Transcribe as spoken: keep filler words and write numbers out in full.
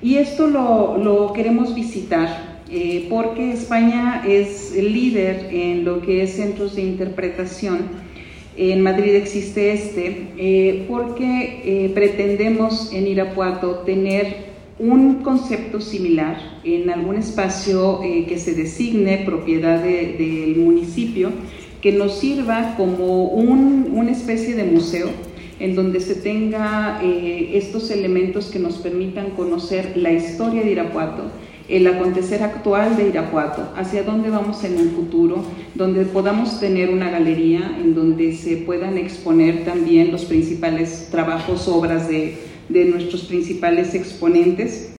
Y esto lo, lo queremos visitar eh, porque España es el líder en lo que es centros de interpretación. En Madrid existe este, eh, porque eh, pretendemos en Irapuato tener un concepto similar en algún espacio eh, que se designe propiedad de, del municipio, que nos sirva como un, una especie de museo en donde se tenga eh, estos elementos que nos permitan conocer la historia de Irapuato, el acontecer actual de Irapuato, hacia dónde vamos en el futuro, donde podamos tener una galería en donde se puedan exponer también los principales trabajos, obras de, de nuestros principales exponentes.